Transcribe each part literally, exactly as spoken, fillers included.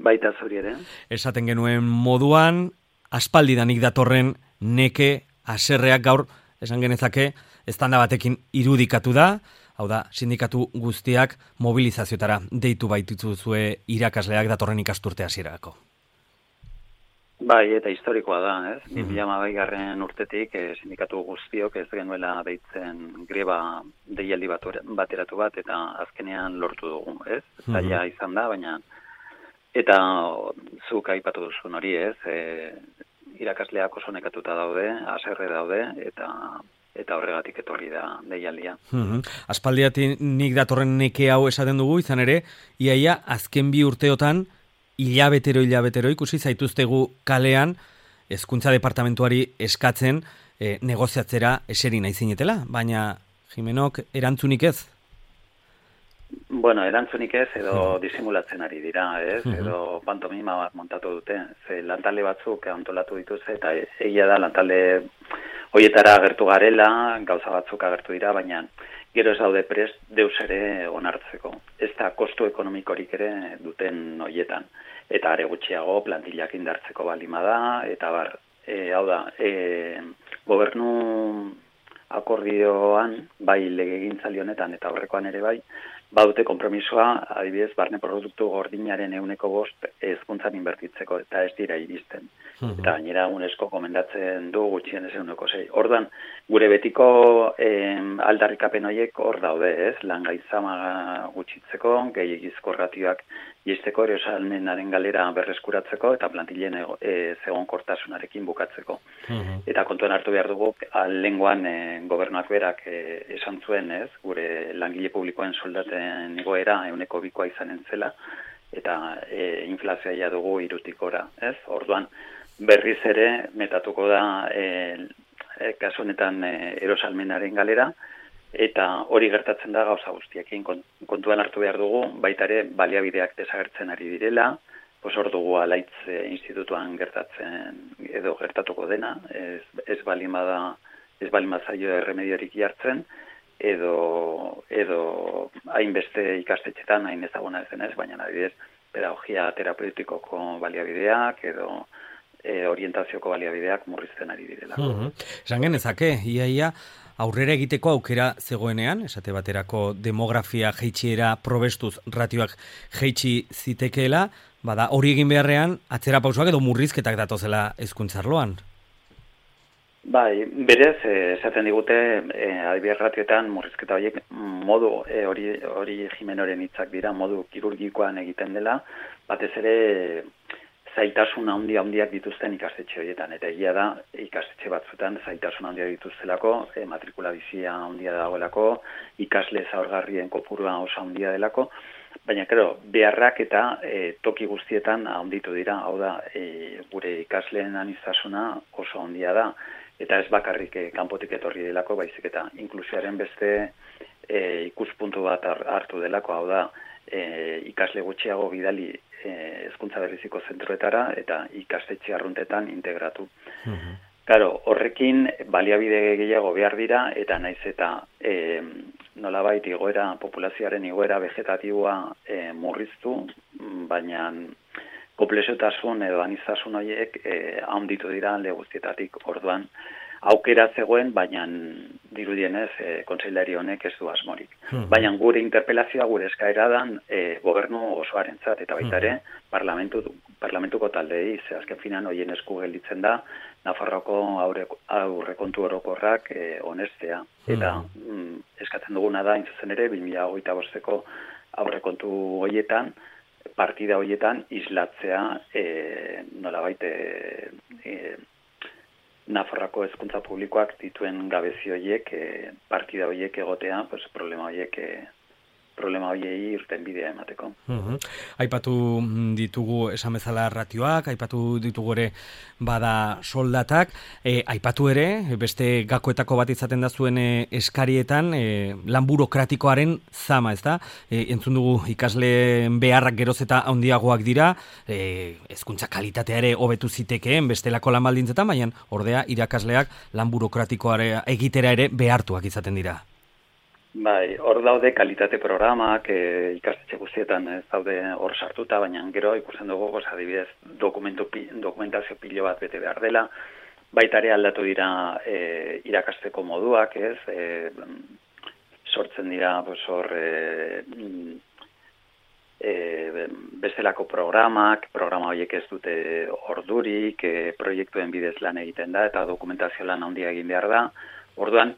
Baita zuri ere. Esaten genuen moduan, aspaldidanik datorren neke haserreak gaur, esan genezake, eztanda batekin irudikatu da, hau da, sindikatu guztiak mobilizazioetara deitu baituzue irakasleak datorren ikasturte hasierako. Bai, eta historikoa da, ez? bi mila hamabigarren urtetik eh, sindikatu guztiok ez genuela deitzen greba deialdi bateratu bat, eta azkenean lortu dugu, ez? Zaila izan da, baina eta zuk aipatu duzun hori, ez? E, irakasleak oso nekatuta daude, haserre daude, eta eta horregatik etorri da deialdia. Mm-hmm. Aspaldiatik nik datorren neke hau esaten dugu, izan ere, iaia azken bi urteotan hilabetero hilabetero ikusi zaituztegu kalean hezkuntza departamentuari eskatzen e, negoziatzera eseri nahi zinetela, baina Jimenok erantzunik ez? Bueno, erantzunik ez, edo disimulatzen ari dira, ez? Edo pantomima bat montatu dute. Ze lantalde batzuk antolatu dituzte, eta egia da lantalde hoietara agertu garela, gauza batzuk agertu dira, baina gero ez daude prest deus ere onartzeko. Ez da kostu ekonomikorik ere duten hoietan. Eta are gutxiago plantillak indartzeko balima da, eta bar, e, hau da, e, gobernu akordioan, bai legegintzaldi honetan eta aurrekoan ere bai, badute konpromisoa, adibidez, barne produktu gordinaren ehuneko bost hezkuntzan inbertitzeko, eta ez dira iristen. Uh-huh. Eta gainera UNESCO komendatzen du gutxien ez ehuneko sei. Ordan gure betiko eh, aldarrikapen horiek hor daude, ez? Lan gaitzama gutxitzeko, gehiagizko ratioak jisteko, erosalmenaren galera berreskuratzeko, eta plantillen e, zegonkortasunarekin bukatzeko. Uh-huh. Eta kontuan hartu behar dugu, lenguan e, gobernuak berak e, esan zuen, ez? Gure langile publikoen soldaten igoera ehuneko bikoa izanen zela, eta e, inflazioa ja dugu hirutik gora, ez? Orduan, berriz ere metatuko da e, e, kasu honetan e, erosalmenaren galera, eta hori gertatzen da gauza guztiekin kontuan hartu behar dugu, baita ere baliabideak desagertzen ari direla, pos hor dugu Alaitz e, institutuan gertatzen edo gertatuko dena, ez, ez balima da, ez balima zaio erremediorik jartzen, edo edo hainbeste ikastetxetan hain ezaguna ez denez, baina adibidez pedagogia terapeutikoko baliabideak edo e, orientazioko baliabideak murrizten ari direla. Uh-huh. Esan genezake, ia ia aurrera egiteko aukera zegoenean, esate baterako demografia jeitsiera probestuz ratioak jeitsi zitekeela, bada hori egin beharrean atzera pausoak edo murrizketak datozela hezkuntzarloan. Bai, berez, esaten digute, e, adibidez ratioetan murrizketa horiek modu, e, hori, hori Jimenoren hitzak dira, modu kirurgikoan egiten dela, batez ere zailtasun handi handiak dituzten ikastetxe horietan, eta egia da ikastetxe batzuetan zailtasun handiak dituztelako, e, matrikula bizia handia dagoelako, ikasle zaurgarrien kopurua oso handia delako, baina kero, beharrak eta e, toki guztietan handitu dira, hau da, e, gure ikasleen aniztasuna oso handia da, eta ez bakarrik e, kanpotik etorri delako, baizik eta inklusioaren beste e, ikuspuntu bat hartu delako, hau da, e, ikasle gutxiago bidali hezkuntza e, berriziko zentroetara eta ikastetxe arruntetan integratu. Uh-huh. Claro, horrekin baliabide gehiago behar dira, eta naiz eta e, nolabait igoera, populazioaren igoera vegetatiboa e, murriztu, baina komplexotasun edo aniztasun horiek e, handitu dira alde guztietatik. Orduan aukera zegoen, baina dirudienez e, kontseilari honek ez du asmorik. Hmm. Baina gure interpelazioa, gure eskaera dan e, gobernu osoarentzat eta baita ere parlamentu, parlamentuko taldei, ze azken finan hoien esku gelditzen da Nafarroako aurre, aurrekontu orokorrak e, onestea. Eta mm, eskatzen duguna da, intzuzen ere, bi mila hogeita bosteko aurrekontu horietan, partida horietan islatzea e, nolabait e, e, Nafarroako hezkuntza publikoak dituen gabezi horiek, e, partida horiek egotea, pues, problema horiek e, problema horiei irten bidea emateko. Uh-huh. Aipatu ditugu esan bezala ratioak, aipatu ditugu ere bada soldatak, e, aipatu ere, beste gakoetako bat izaten da zuen e, eskarietan, e, lan burokratikoaren zama, ez da? E, entzun dugu ikasleen beharrak geroz eta handiagoak dira, e, hezkuntza kalitatea ere hobetu zitekeen bestelako lan baldintzetan, baina ordea irakasleak lan burokratikoa egitera ere behartuak izaten dira. Bai, hor daude kalitate programak, e, ikastetxe guztietan ez daude hor sartuta, baina gero ikusten dugu, goz, adibidez, dokumentu, dokumentazio pilo bat bete behar dela, baita ere aldatu dira e, irakasteko moduak, ez, e, sortzen dira, pues, hor, e, e, bestelako programak, programa horiek ez dute ordurik, e, proiektuen bidez lan egiten da, eta dokumentazio lan handia egin behar da, orduan,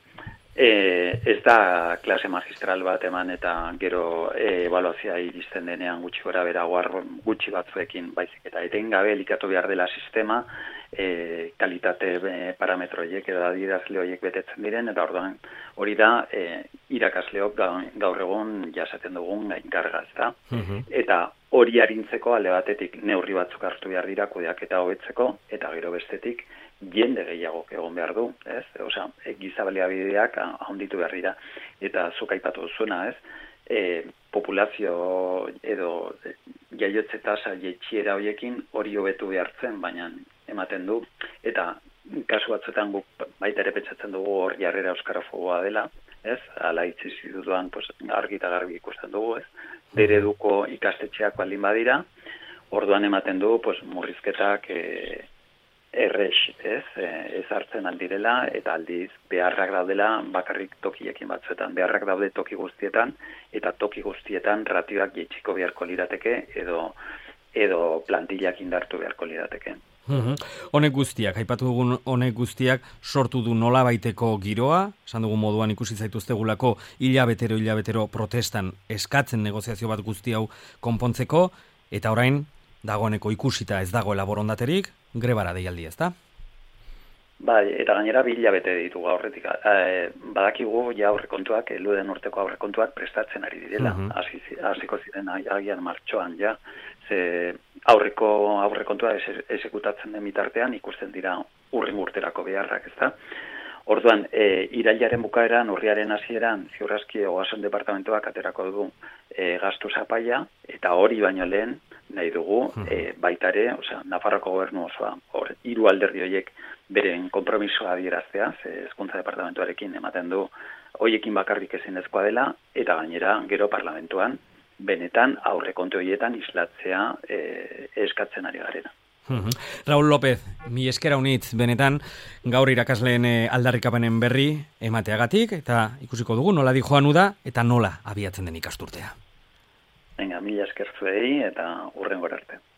E, ez da klase magistral bat eman eta gero e, ebaluazioa iristen denean gutxi gora bera gutxi batzuekin baizik eta etengabe elikatu behar dela sistema e, kalitate e, parametroiek edo adierazle horiek betetzen diren eta orduan hori da e, irakasleok gaur egun jasaten dugun gainkarga, ezta? Uh-huh. Eta hori arintzeko alde batetik neurri batzuk hartu behar dira kudeaketa hobetzeko eta gero bestetik jende gehiago egon behar du, ez? Osea, giza baliabideak handitu behar dira. Eta zuk aipatu duzuena, ez? E, populazio edo jaiotze tasa jetxiera horiekin hori hobetu behartzen, baina ematen du. Eta kasu batzuetan guk baita ere pentsatzen dugu hor jarrera euskarafoboa dela, ez? Ala itzizi dudan pues, argi eta garbi ikusten dugu, ez? Bere duko ikastetxeak baldin badira, orduan ematen du pues, murrizketak e, errex, ez, ez hartzen aldirela, eta aldiz beharrak daudela bakarrik tokiekin batzuetan, beharrak daude toki guztietan, eta toki guztietan ratioak jetxiko beharko lirateke, edo, edo plantillak indartu beharko lirateke. Uhum. Honek guztiak, aipatu dugun honek guztiak sortu du nola baiteko giroa, esan dugun moduan ikusi zaituztegulako hilabetero hilabetero protestan eskatzen negoziazio bat guzti hau konpontzeko, eta orain dagoeneko ikusita ez dagoela borondaterik, grebara deialdi, ezta? Bai, eta gainera bi hilabete ditugu aurretik. E, badakigu ja aurrekontuak, eluden urteko aurrekontuak prestatzen ari direla. Hasi uh-huh. hasiko ziren agian martxoan ja. Ze aurreko aurrekontua esekutatzen den bitartean ikusten dira urrengo urterako beharrak, ezta? Orduan, e, irailaren bukaeran, urriaren hasieran, ziur aski ogasun departamentoak aterako du e, gastu zapaia, eta hori baino lehen, nahi dugu, e, baita ere, osea, Nafarroko gobernu osoa, hor, hiru alderdi horiek beren konpromisoa adieraztea, ze hezkuntza departamentuarekin ematen du, hoiekin bakarrik ezinezkoa dela, eta gainera, gero parlamentuan, benetan aurrekontu horietan islatzea e, eskatzen ari garena. Uh-huh. Raúl López, mi eskera unitz, benetan, gaur irakasleen aldarrikapenen berri emateagatik, eta ikusiko dugu nola di joan uda, eta nola abiatzen den ikasturtea. Venga, mila esker zuei, eta hurrengora arte.